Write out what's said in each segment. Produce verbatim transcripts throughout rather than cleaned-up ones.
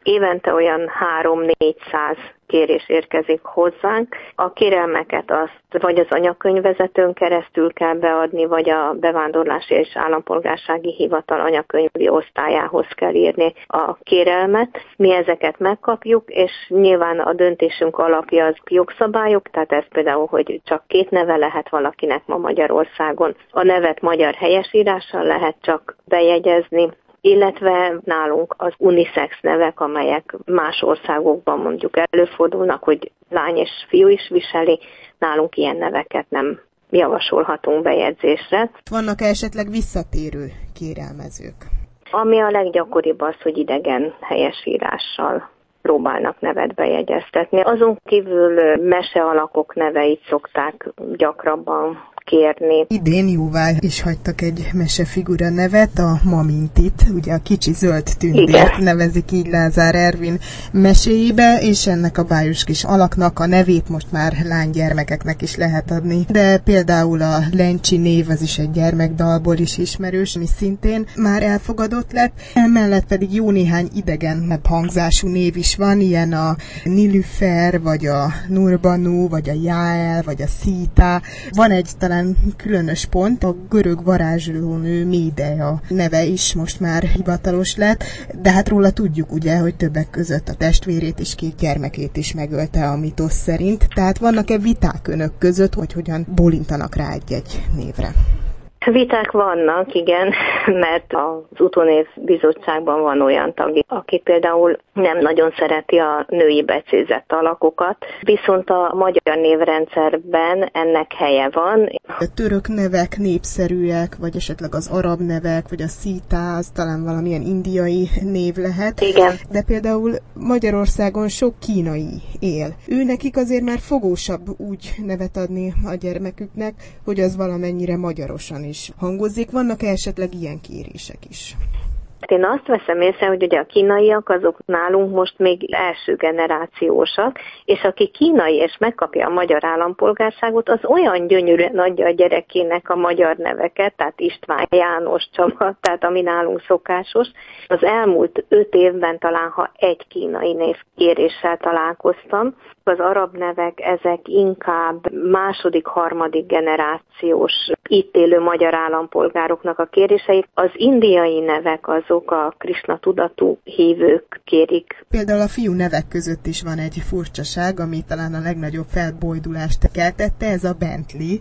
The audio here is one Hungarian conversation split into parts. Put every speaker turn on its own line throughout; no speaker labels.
Évente olyan három-négyszáz kérés érkezik hozzánk. A kérelmeket azt vagy az anyakönyvvezetőn keresztül kell beadni, vagy a Bevándorlási és Állampolgársági Hivatal anyakönyvi osztályához kell írni a kérelmet. Mi ezeket megkapjuk, és nyilván a döntésünk alapja az jogszabályok, tehát ez például, hogy csak két neve lehet valakinek ma Magyarországon. A nevet magyar helyesírással lehet csak bejegyezni, illetve nálunk az unisex nevek, amelyek más országokban mondjuk előfordulnak, hogy lány és fiú is viseli, nálunk ilyen neveket nem javasolhatunk bejegyzésre.
Vannak esetleg visszatérő kérelmezők?
Ami a leggyakoribb az, hogy idegen helyesírással próbálnak nevet bejegyeztetni. Azon kívül mesealakok neveit szokták gyakrabban kérni.
Idén jóvá is hagytak egy mesefigura nevet, a Mamintit, ugye a kicsi zöld tündért nevezik így Lázár Ervin meséjébe, és ennek a bájos kis alaknak a nevét most már lánygyermekeknek is lehet adni. De például a Lencsi név, az is egy gyermekdalból is ismerős, ami szintén már elfogadott lett. Emellett pedig jó néhány idegen hangzású név is van, ilyen a Nilüfer, vagy a Nurbanu, vagy a Jael, vagy a Szita. Van egy talán különös pont, a görög varázslónő Médeia neve is most már hivatalos lett, de hát róla tudjuk ugye, hogy többek között a testvérét és két gyermekét is megölte a mitosz szerint. Tehát vannak-e viták önök között, hogy hogyan bólintanak rá egy-egy névre?
Viták vannak, igen, mert az utónév bizottságban van olyan tag, aki például nem nagyon szereti a női becézett alakokat, viszont a magyar névrendszerben ennek helye van.
A török nevek népszerűek, vagy esetleg az arab nevek, vagy a szítá, az talán valamilyen indiai név lehet.
Igen.
De például Magyarországon sok kínai él. Ő nekik azért már fogósabb úgy nevet adni a gyermeküknek, hogy az valamennyire magyarosan is hangozik. Vannak-e esetleg ilyen kérések is?
Én azt veszem észre, hogy ugye a kínaiak azok nálunk most még első generációsak, és aki kínai és megkapja a magyar állampolgárságot, az olyan gyönyörűen adja a gyerekének a magyar neveket, tehát István, János, Csaba, tehát ami nálunk szokásos. Az elmúlt öt évben talán, ha egy kínai névkéréssel találkoztam, az arab nevek, ezek inkább második, harmadik generációs itt élő magyar állampolgároknak a kérései. Az indiai nevek azok a Krisna tudatú hívők kérik.
Például a fiú nevek között is van egy furcsaság, ami talán a legnagyobb felbojdulást keltette, ez a Bentley,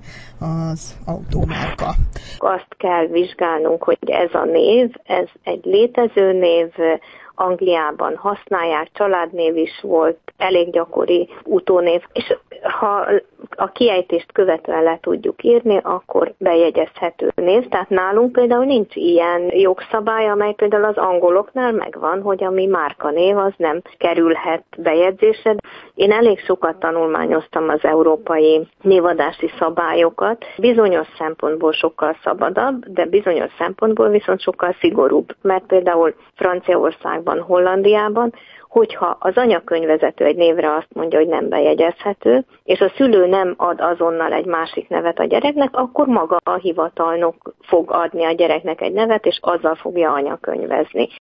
az autómárka.
Azt kell vizsgálnunk, hogy ez a név, ez egy létező név, Angliában használják, családnév is volt, elég gyakori utónév, és ha a kiejtést követően le tudjuk írni, akkor bejegyezhető név. Tehát nálunk például nincs ilyen jogszabály, amely például az angoloknál megvan, hogy a mi márkanév az nem kerülhet bejegyzésre. Én elég sokat tanulmányoztam az európai névadási szabályokat. Bizonyos szempontból sokkal szabadabb, de bizonyos szempontból viszont sokkal szigorúbb. Mert például Franciaországban, Hollandiában, hogyha az anyakönyvvezető egy névre azt mondja, hogy nem bejegyezhető, és a szülő nem ad azonnal egy másik nevet a gyereknek, akkor maga a hivatalnok fog adni a gyereknek egy nevet, és azzal fogja anyakönyvezni.